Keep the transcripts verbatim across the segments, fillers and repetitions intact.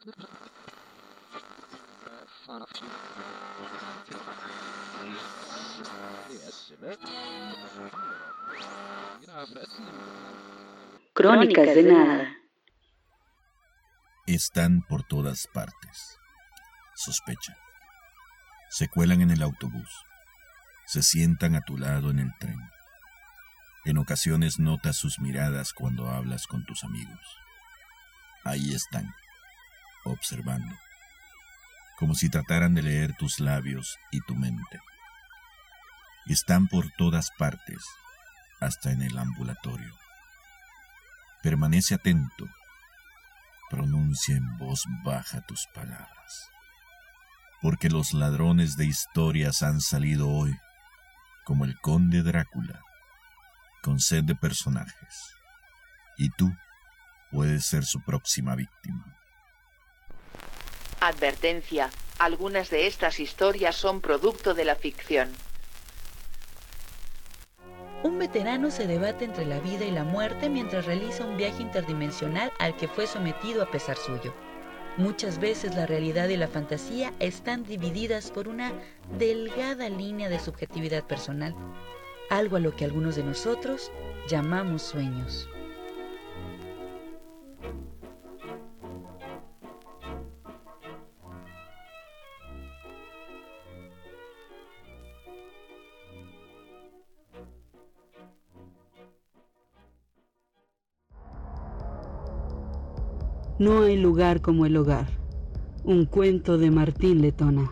Crónicas de nada. Están por todas partes. Sospecha. Se cuelan en el autobús. Se sientan a tu lado en el tren. En ocasiones notas sus miradas cuando hablas con tus amigos. Ahí están, observando, como si trataran de leer tus labios y tu mente. Están por todas partes, hasta en el ambulatorio. Permanece atento. Pronuncia en voz baja tus palabras. Porque los ladrones de historias han salido hoy, como el conde Drácula, con sed de personajes. Y tú puedes ser su próxima víctima. Advertencia: algunas de estas historias son producto de la ficción. Un veterano se debate entre la vida y la muerte mientras realiza un viaje interdimensional al que fue sometido a pesar suyo. Muchas veces la realidad y la fantasía están divididas por una delgada línea de subjetividad personal, algo a lo que algunos de nosotros llamamos sueños. No hay lugar como el hogar. Un cuento de Martín Letona.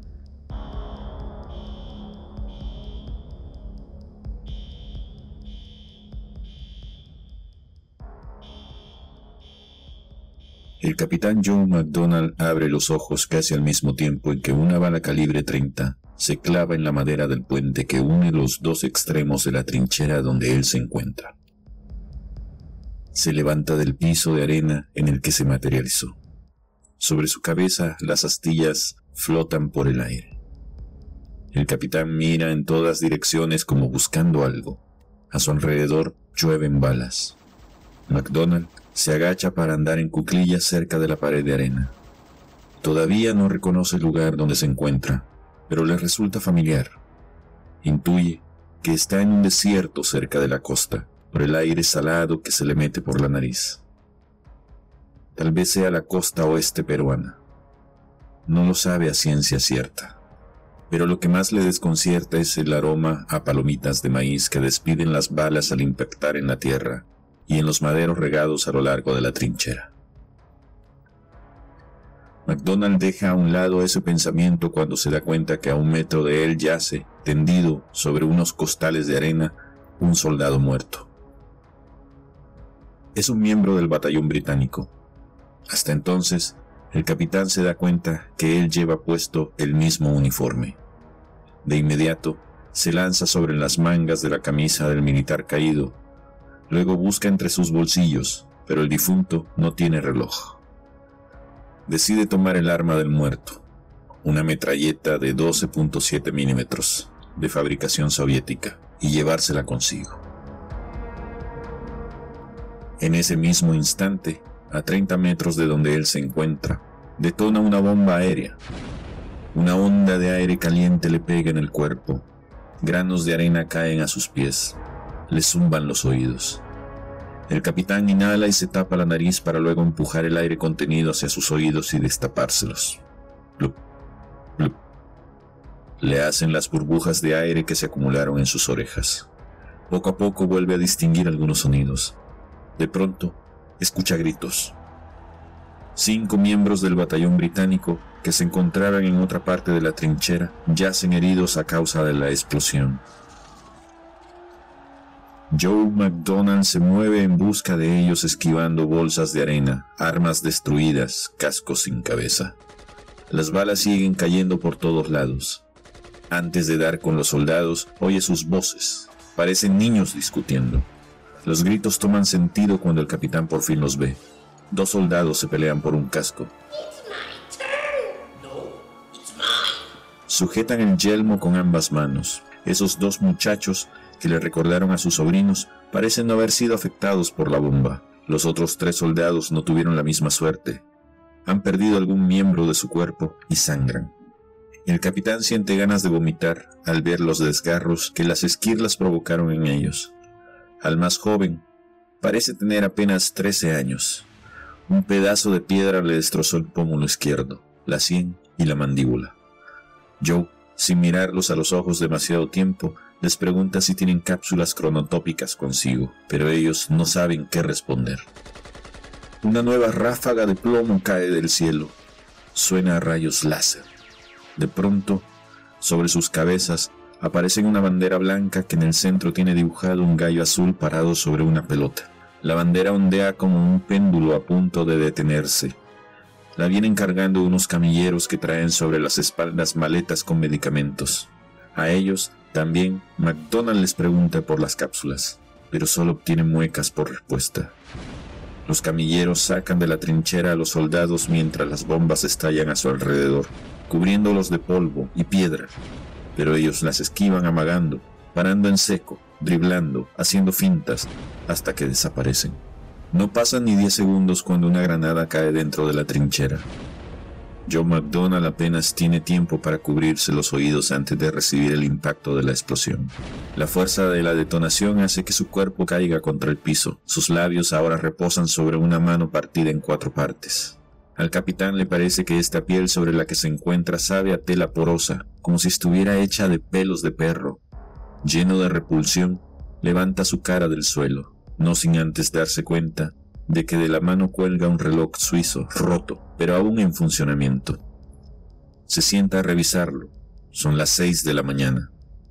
El capitán Joe McDonald abre los ojos casi al mismo tiempo en que una bala calibre treinta se clava en la madera del puente que une los dos extremos de la trinchera donde él se encuentra. Se levanta del piso de arena en el que se materializó. Sobre su cabeza las astillas flotan por el aire. El capitán mira en todas direcciones como buscando algo. A su alrededor llueven balas. McDonald se agacha para andar en cuclillas cerca de la pared de arena. Todavía no reconoce el lugar donde se encuentra, pero le resulta familiar. Intuye que está en un desierto cerca de la costa, por el aire salado que se le mete por la nariz. Tal vez sea la costa oeste peruana. No lo sabe a ciencia cierta. Pero lo que más le desconcierta es el aroma a palomitas de maíz que despiden las balas al impactar en la tierra y en los maderos regados a lo largo de la trinchera. McDonald deja a un lado ese pensamiento cuando se da cuenta que a un metro de él yace, tendido sobre unos costales de arena, un soldado muerto. Es un miembro del batallón británico. Hasta entonces, el capitán se da cuenta que él lleva puesto el mismo uniforme. De inmediato, se lanza sobre las mangas de la camisa del militar caído. Luego busca entre sus bolsillos, pero el difunto no tiene reloj. Decide tomar el arma del muerto, una metralleta de doce punto siete milímetros, de fabricación soviética, y llevársela consigo. En ese mismo instante, a treinta metros de donde él se encuentra, detona una bomba aérea. Una onda de aire caliente le pega en el cuerpo. Granos de arena caen a sus pies. Le zumban los oídos. El capitán inhala y se tapa la nariz para luego empujar el aire contenido hacia sus oídos y destapárselos. Plup, plup. Le hacen las burbujas de aire que se acumularon en sus orejas. Poco a poco vuelve a distinguir algunos sonidos. De pronto, escucha gritos. Cinco miembros del batallón británico que se encontraban en otra parte de la trinchera yacen heridos a causa de la explosión. Joe McDonald se mueve en busca de ellos esquivando bolsas de arena, armas destruidas, cascos sin cabeza. Las balas siguen cayendo por todos lados. Antes de dar con los soldados, oye sus voces. Parecen niños discutiendo. Los gritos toman sentido cuando el capitán por fin los ve. Dos soldados se pelean por un casco. Sujetan el yelmo con ambas manos. Esos dos muchachos que le recordaron a sus sobrinos parecen no haber sido afectados por la bomba. Los otros tres soldados no tuvieron la misma suerte. Han perdido algún miembro de su cuerpo y sangran. El capitán siente ganas de vomitar al ver los desgarros que las esquirlas provocaron en ellos. Al más joven, parece tener apenas trece años. Un pedazo de piedra le destrozó el pómulo izquierdo, la sien y la mandíbula. Joe, sin mirarlos a los ojos demasiado tiempo, les pregunta si tienen cápsulas cronotópicas consigo, pero ellos no saben qué responder. Una nueva ráfaga de plomo cae del cielo. Suena a rayos láser. De pronto, sobre sus cabezas, aparece una bandera blanca que en el centro tiene dibujado un gallo azul parado sobre una pelota. La bandera ondea como un péndulo a punto de detenerse. La vienen cargando unos camilleros que traen sobre las espaldas maletas con medicamentos. A ellos, también, McDonald les pregunta por las cápsulas, pero solo obtiene muecas por respuesta. Los camilleros sacan de la trinchera a los soldados mientras las bombas estallan a su alrededor, cubriéndolos de polvo y piedra, pero ellos las esquivan amagando, parando en seco, driblando, haciendo fintas, hasta que desaparecen. No pasan ni diez segundos cuando una granada cae dentro de la trinchera. Joe McDonald apenas tiene tiempo para cubrirse los oídos antes de recibir el impacto de la explosión. La fuerza de la detonación hace que su cuerpo caiga contra el piso. Sus labios ahora reposan sobre una mano partida en cuatro partes. Al capitán le parece que esta piel sobre la que se encuentra sabe a tela porosa, como si estuviera hecha de pelos de perro. Lleno de repulsión, levanta su cara del suelo, no sin antes darse cuenta de que de la mano cuelga un reloj suizo roto, pero aún en funcionamiento. Se sienta a revisarlo. Son las seis de la mañana.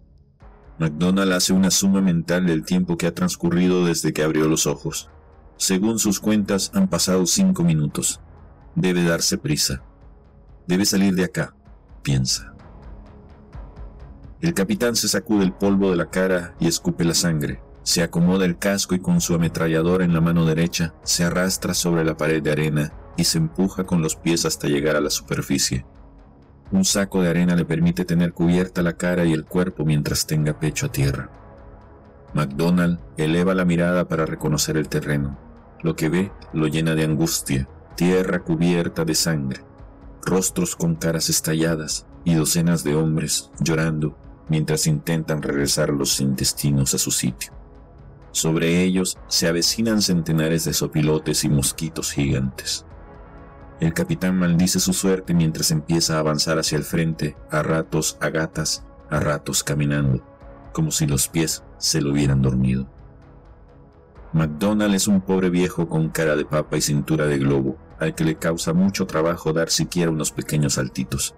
McDonald hace una suma mental del tiempo que ha transcurrido desde que abrió los ojos. Según sus cuentas, han pasado cinco minutos. Debe darse prisa. Debe salir de acá, piensa. El capitán se sacude el polvo de la cara y escupe la sangre. Se acomoda el casco y con su ametralladora en la mano derecha se arrastra sobre la pared de arena y se empuja con los pies hasta llegar a la superficie. Un saco de arena le permite tener cubierta la cara y el cuerpo mientras tenga pecho a tierra. McDonald eleva la mirada para reconocer el terreno. Lo que ve lo llena de angustia, tierra cubierta de sangre, rostros con caras estalladas y docenas de hombres llorando mientras intentan regresar los intestinos a su sitio. Sobre ellos se avecinan centenares de sopilotes y mosquitos gigantes. El capitán maldice su suerte mientras empieza a avanzar hacia el frente, a ratos a gatas, a ratos caminando, como si los pies se lo hubieran dormido. McDonald es un pobre viejo con cara de papa y cintura de globo, al que le causa mucho trabajo dar siquiera unos pequeños saltitos.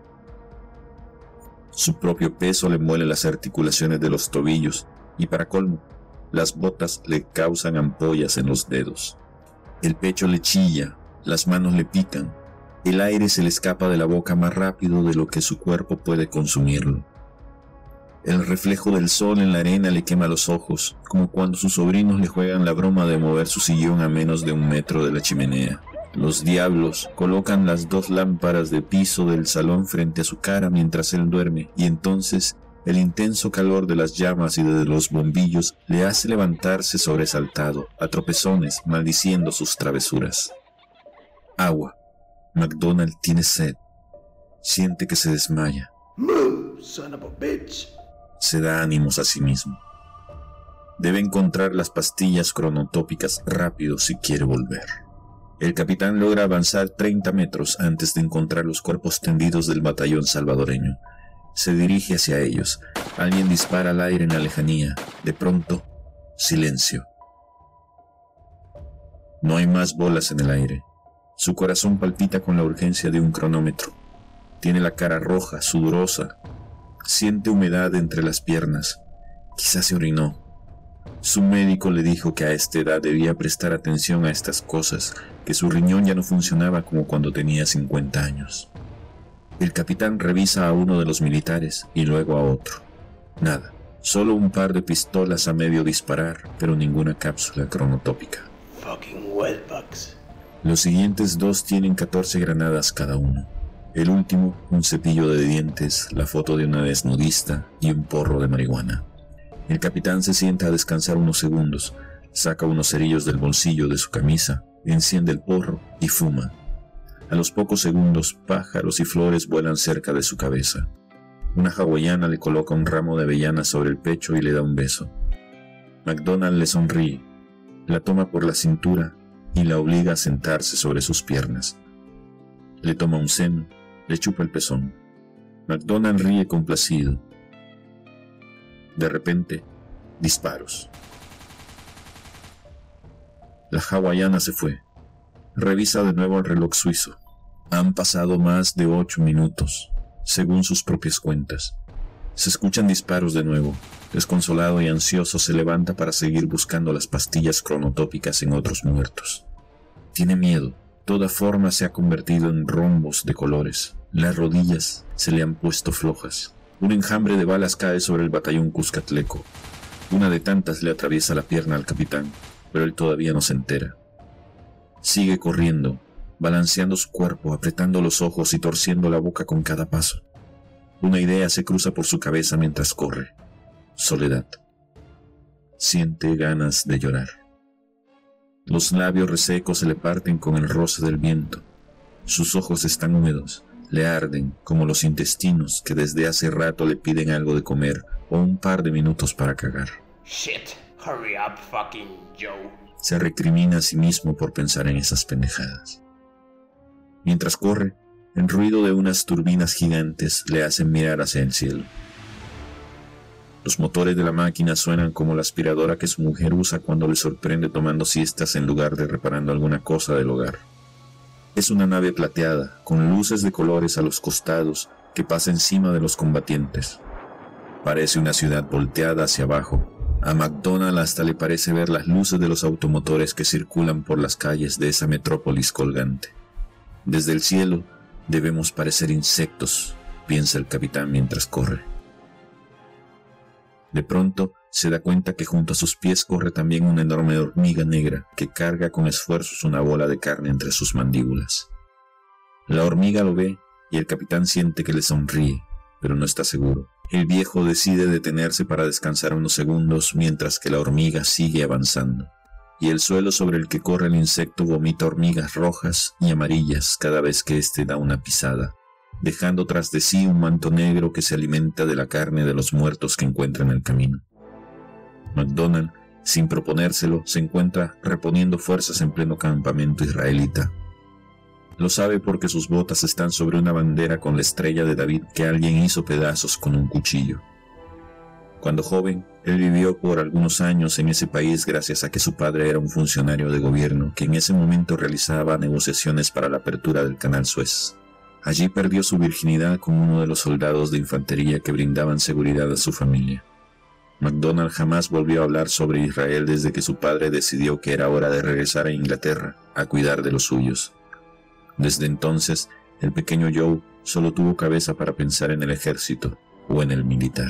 Su propio peso le muele las articulaciones de los tobillos y, para colmo, las botas le causan ampollas en los dedos. El pecho le chilla, las manos le pican, el aire se le escapa de la boca más rápido de lo que su cuerpo puede consumirlo. El reflejo del sol en la arena le quema los ojos, como cuando sus sobrinos le juegan la broma de mover su sillón a menos de un metro de la chimenea. Los diablos colocan las dos lámparas de piso del salón frente a su cara mientras él duerme, y entonces el intenso calor de las llamas y de los bombillos le hace levantarse sobresaltado, a tropezones, maldiciendo sus travesuras. Agua. McDonald tiene sed. Siente que se desmaya. Move, son of a bitch. Se da ánimos a sí mismo. Debe encontrar las pastillas cronotópicas rápido si quiere volver. El capitán logra avanzar treinta metros antes de encontrar los cuerpos tendidos del batallón salvadoreño. Se dirige hacia ellos. Alguien dispara al aire en la lejanía. De pronto, silencio. No hay más bolas en el aire. Su corazón palpita con la urgencia de un cronómetro. Tiene la cara roja, sudorosa. Siente humedad entre las piernas. Quizás se orinó. Su médico le dijo que a esta edad debía prestar atención a estas cosas, que su riñón ya no funcionaba como cuando tenía cincuenta años. El capitán revisa a uno de los militares y luego a otro. Nada, solo un par de pistolas a medio disparar, pero ninguna cápsula cronotópica. Fucking wetbugs. Los siguientes dos tienen catorce granadas cada uno. El último, un cepillo de dientes, la foto de una desnudista y un porro de marihuana. El capitán se sienta a descansar unos segundos, saca unos cerillos del bolsillo de su camisa, enciende el porro y fuma. A los pocos segundos, pájaros y flores vuelan cerca de su cabeza. Una hawaiana le coloca un ramo de avellanas sobre el pecho y le da un beso. McDonald le sonríe, la toma por la cintura y la obliga a sentarse sobre sus piernas. Le toma un seno, le chupa el pezón. McDonald ríe complacido. De repente, disparos. La hawaiana se fue. Revisa de nuevo el reloj suizo. Han pasado más de ocho minutos, según sus propias cuentas. Se escuchan disparos de nuevo. Desconsolado y ansioso se levanta para seguir buscando las pastillas cronotópicas en otros muertos. Tiene miedo. Toda forma se ha convertido en rombos de colores. Las rodillas se le han puesto flojas. Un enjambre de balas cae sobre el batallón Cuscatleco. Una de tantas le atraviesa la pierna al capitán, pero él todavía no se entera. Sigue corriendo, balanceando su cuerpo, apretando los ojos y torciendo la boca con cada paso. Una idea se cruza por su cabeza mientras corre. Soledad. Siente ganas de llorar. Los labios resecos se le parten con el roce del viento. Sus ojos están húmedos, le arden como los intestinos que desde hace rato le piden algo de comer o un par de minutos para cagar. Shit, hurry up, fucking Joe. Se recrimina a sí mismo por pensar en esas pendejadas. Mientras corre, el ruido de unas turbinas gigantes le hacen mirar hacia el cielo. Los motores de la máquina suenan como la aspiradora que su mujer usa cuando le sorprende tomando siestas en lugar de reparando alguna cosa del hogar. Es una nave plateada, con luces de colores a los costados que pasa encima de los combatientes. Parece una ciudad volteada hacia abajo. A McDonald hasta le parece ver las luces de los automotores que circulan por las calles de esa metrópolis colgante. Desde el cielo debemos parecer insectos, piensa el capitán mientras corre. De pronto se da cuenta que junto a sus pies corre también una enorme hormiga negra que carga con esfuerzos una bola de carne entre sus mandíbulas. La hormiga lo ve y el capitán siente que le sonríe, pero no está seguro. El viejo decide detenerse para descansar unos segundos mientras que la hormiga sigue avanzando, y el suelo sobre el que corre el insecto vomita hormigas rojas y amarillas cada vez que éste da una pisada, dejando tras de sí un manto negro que se alimenta de la carne de los muertos que encuentra en el camino. McDonald, sin proponérselo, se encuentra reponiendo fuerzas en pleno campamento israelita. Lo sabe porque sus botas están sobre una bandera con la estrella de David que alguien hizo pedazos con un cuchillo. Cuando joven, él vivió por algunos años en ese país gracias a que su padre era un funcionario de gobierno que en ese momento realizaba negociaciones para la apertura del canal Suez. Allí perdió su virginidad con uno de los soldados de infantería que brindaban seguridad a su familia. McDonald jamás volvió a hablar sobre Israel desde que su padre decidió que era hora de regresar a Inglaterra a cuidar de los suyos. Desde entonces, el pequeño Joe solo tuvo cabeza para pensar en el ejército o en el militar.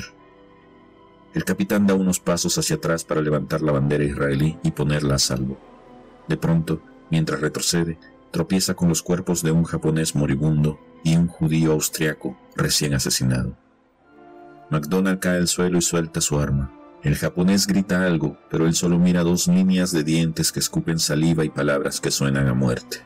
El capitán da unos pasos hacia atrás para levantar la bandera israelí y ponerla a salvo. De pronto, mientras retrocede, tropieza con los cuerpos de un japonés moribundo y un judío austriaco recién asesinado. McDonald cae al suelo y suelta su arma. El japonés grita algo, pero él solo mira dos líneas de dientes que escupen saliva y palabras que suenan a muerte.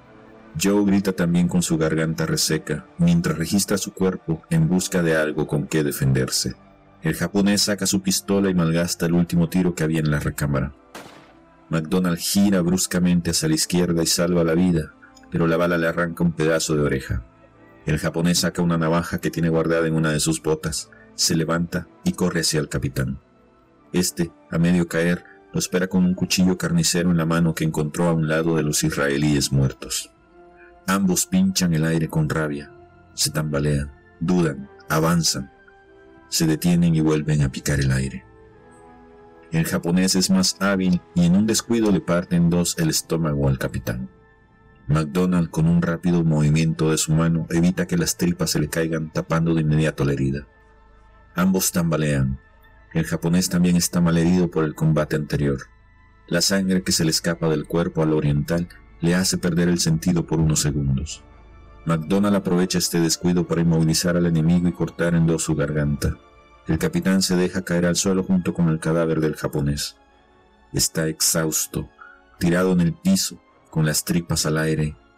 Joe grita también con su garganta reseca, mientras registra su cuerpo en busca de algo con que defenderse. El japonés saca su pistola y malgasta el último tiro que había en la recámara. McDonald gira bruscamente hacia la izquierda y salva la vida, pero la bala le arranca un pedazo de oreja. El japonés saca una navaja que tiene guardada en una de sus botas, se levanta y corre hacia el capitán. Este, a medio caer, lo espera con un cuchillo carnicero en la mano que encontró a un lado de los israelíes muertos. Ambos pinchan el aire con rabia, se tambalean, dudan, avanzan, se detienen y vuelven a picar el aire. El japonés es más hábil y en un descuido le parte en dos el estómago al capitán. McDonald, con un rápido movimiento de su mano, evita que las tripas se le caigan, tapando de inmediato la herida. Ambos tambalean. El japonés también está malherido por el combate anterior. La sangre que se le escapa del cuerpo al oriental le hace perder el sentido por unos segundos. McDonald aprovecha este descuido para inmovilizar al enemigo y cortar en dos su garganta. El capitán se deja caer al suelo junto con el cadáver del japonés. Está exhausto, tirado en el piso, con las tripas al aire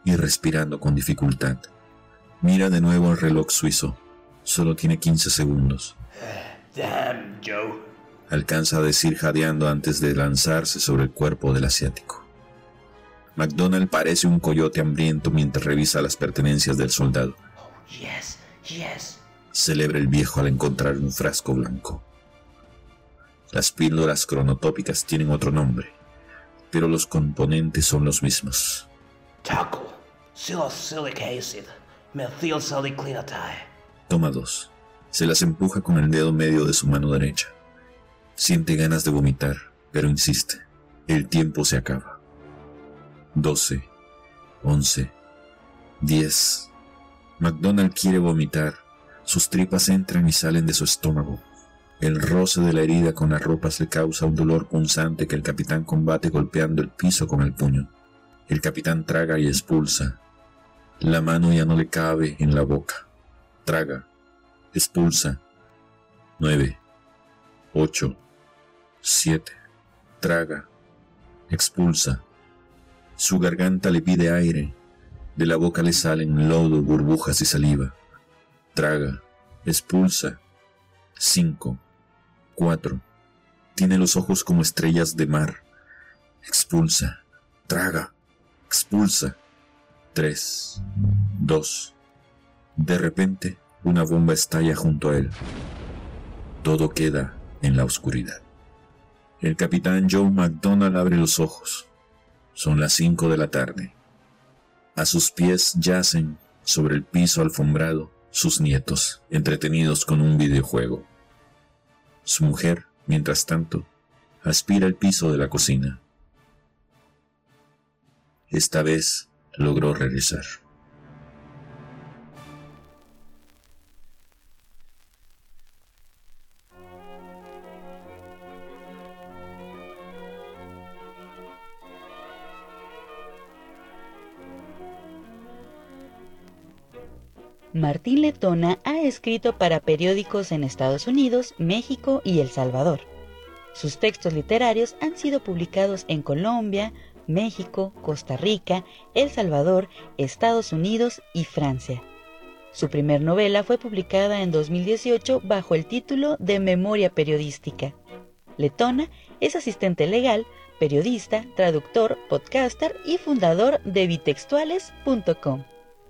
y respirando con dificultad. Mira de nuevo el reloj suizo. Solo tiene quince segundos. Damn, Joe. Alcanza a decir jadeando antes de lanzarse sobre el cuerpo del asiático. MacDonald parece un coyote hambriento mientras revisa las pertenencias del soldado. Oh, yes, yes. Celebra el viejo al encontrar un frasco blanco. Las píldoras cronotópicas tienen otro nombre, pero los componentes son los mismos. Tackle, salicylic acid, methylsalicylate. Toma dos. Se las empuja con el dedo medio de su mano derecha. Siente ganas de vomitar, pero insiste. El tiempo se acaba. Doce, once, diez. MacDonald quiere vomitar. Sus tripas entran y salen de su estómago. El roce de la herida con las ropas le causa un dolor punzante que el capitán combate golpeando el piso con el puño. El capitán traga y expulsa. La mano ya no le cabe en la boca. Traga, expulsa. Nueve, ocho, siete. Traga, expulsa. Su garganta le pide aire. De la boca le salen lodo, burbujas y saliva. Traga, expulsa. Cinco, cuatro. Tiene los ojos como estrellas de mar. Expulsa, traga, expulsa. Tres, dos. De repente, una bomba estalla junto a él. Todo queda en la oscuridad. El capitán Joe MacDonald abre los ojos. Son las cinco de la tarde. A sus pies yacen, sobre el piso alfombrado, sus nietos, entretenidos con un videojuego. Su mujer, mientras tanto, aspira el piso de la cocina. Esta vez logró regresar. Martín Letona ha escrito para periódicos en Estados Unidos, México y El Salvador. Sus textos literarios han sido publicados en Colombia, México, Costa Rica, El Salvador, Estados Unidos y Francia. Su primer novela fue publicada en dos mil dieciocho bajo el título de Memoria Periodística. Letona es asistente legal, periodista, traductor, podcaster y fundador de bitextuales punto com.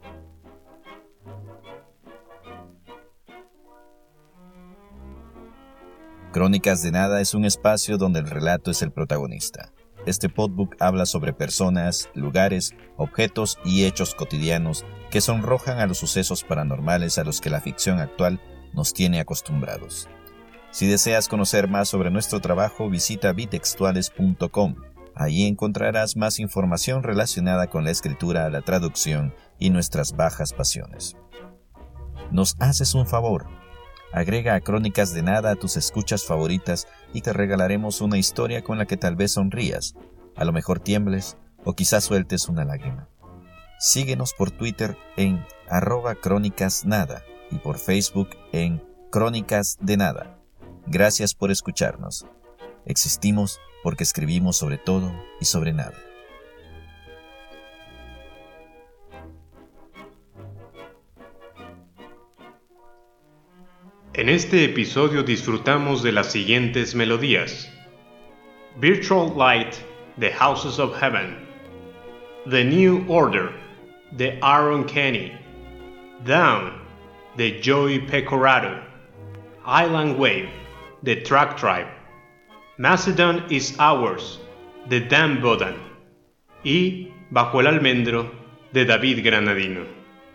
Crónicas de Nada es un espacio donde el relato es el protagonista. Este podbook habla sobre personas, lugares, objetos y hechos cotidianos que sonrojan a los sucesos paranormales a los que la ficción actual nos tiene acostumbrados. Si deseas conocer más sobre nuestro trabajo, visita bitextuales punto com. Allí encontrarás más información relacionada con la escritura, la traducción y nuestras bajas pasiones. Nos haces un favor. Agrega a Crónicas de Nada a tus escuchas favoritas y te regalaremos una historia con la que tal vez sonrías, a lo mejor tiembles o quizás sueltes una lágrima. Síguenos por Twitter en arroba Crónicas Nada y por Facebook en Crónicas de Nada. Gracias por escucharnos. Existimos porque escribimos sobre todo y sobre nada. En este episodio disfrutamos de las siguientes melodías: Virtual Light, The Houses of Heaven; The New Order, de Aaron Kenny; Down, de Joey Pecoraro; Island Wave, de Track Tribe; Macedon is Ours, de Dan Bodan; y Bajo el Almendro, de David Granadino.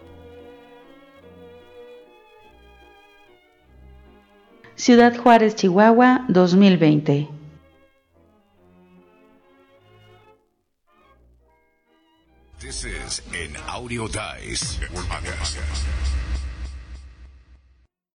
Ciudad Juárez, Chihuahua, dos mil veinte. This is an Audio Dice podcast.